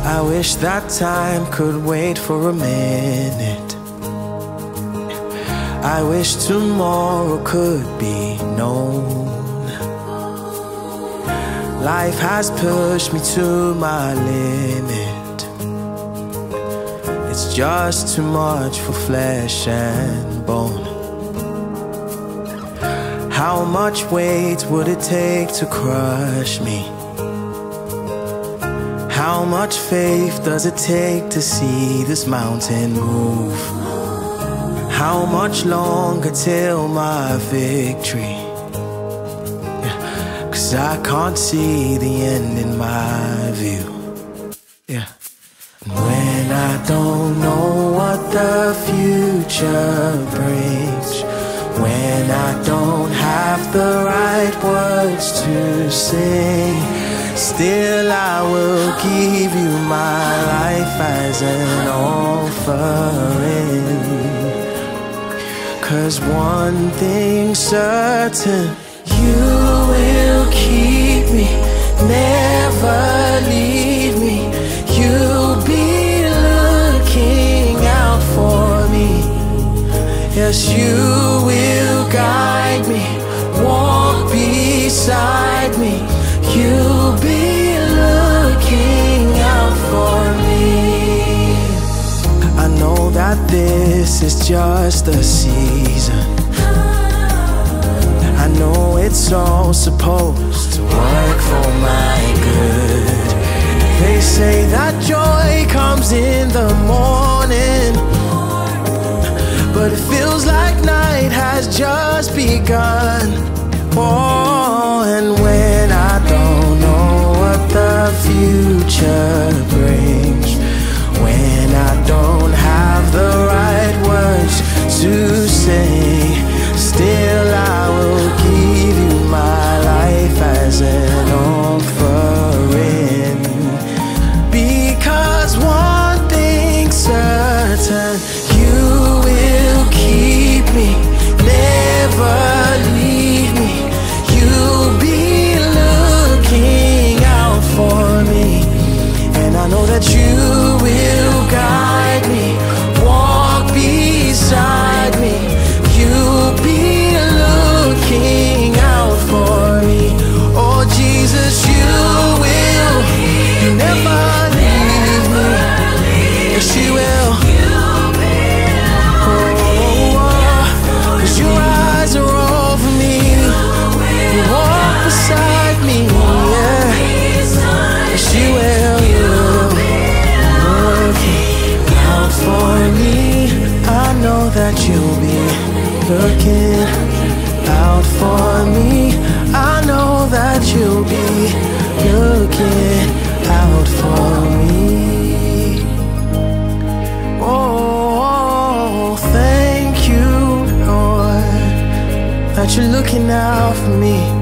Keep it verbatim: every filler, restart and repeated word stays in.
I wish that time could wait for a minute. I wish tomorrow could be known. Life has pushed me to my limit. It's just too much for flesh and bone. How much weight would it take to crush me? How much faith does it take to see this mountain move? How much longer till my victory? Cause I can't see the end in my view. Yeah. And when I don't know what the future brings, when I don't have the right words to sing, still I will give you my life as an offering. Cause one thing's certain, you will keep me, never leave me. You'll be looking out for me. Yes, you will guide me, walk beside me. You'll be looking out for me. I know that this is just a season. I know it's all supposed to work for my good. They say that joy comes in the morning, but it feels like night has just begun. Oh, and when I don't know what the future brings, when I don't have the right words to say, still I will give you my life as an offering. Because one thing's certain, you will keep me, never leave me. You'll be looking out for me. And I know that you will guide me, walk beside me. You'll be looking out for me. Oh Jesus, you will, you never leave me. Yes, you will. Oh, cause your eyes are over me, you walk beside me, yeah. Yes, you will, you will. Looking out for me. I know that you'll be looking out for me. I know that you'll be looking out for me. Oh, thank you, Lord, that you're looking out for me.